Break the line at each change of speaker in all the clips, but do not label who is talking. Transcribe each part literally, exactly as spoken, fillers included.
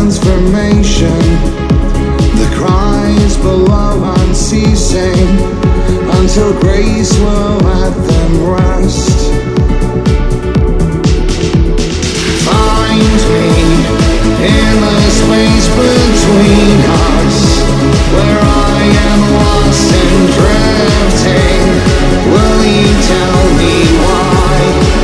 transformation. The cries below unceasing until grace will let them rest. Find me in the space between us, where I am lost and drifting. Will you tell me why?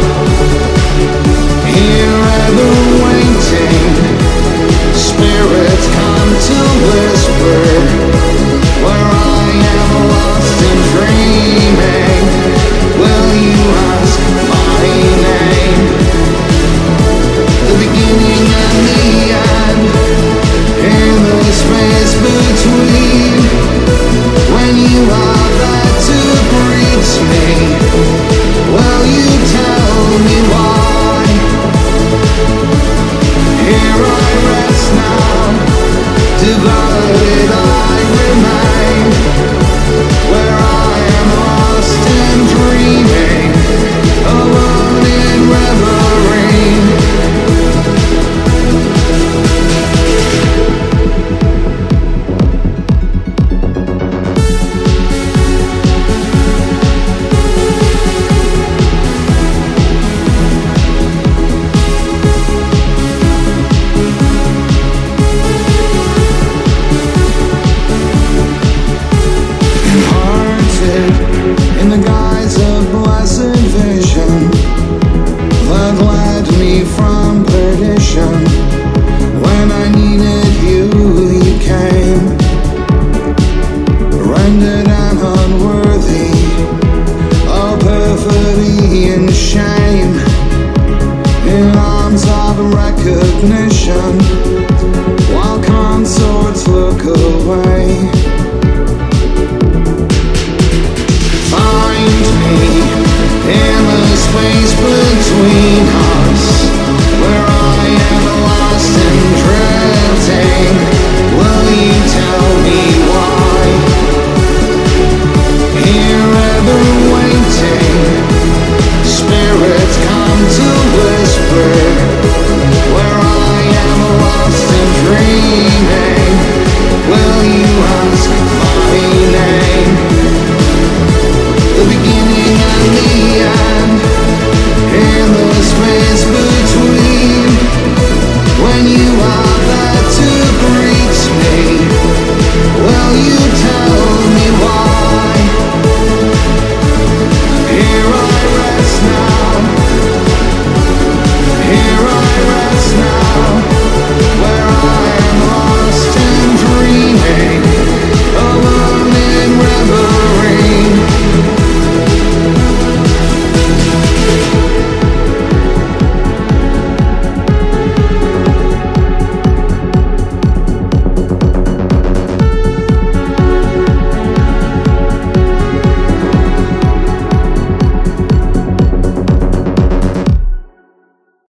Here ever waiting, spirits come to whisper, where I am lost and dreaming. Will you ask my name? The beginning and the end, in the space between, when you are there to greet me, will you tell me why? Here I rest now, divided I remain, where I am lost and dreaming, alone in reverie. In the guise of blessed vision that led me from perdition, when I needed you, you came, rendered and unworthy of perfidy and shame, in arms of recognition, while consorts look away. In the space between us, where I am lost and drifting, will you tell me why? Here ever waiting, spirits come to whisper, where I am lost and dreaming.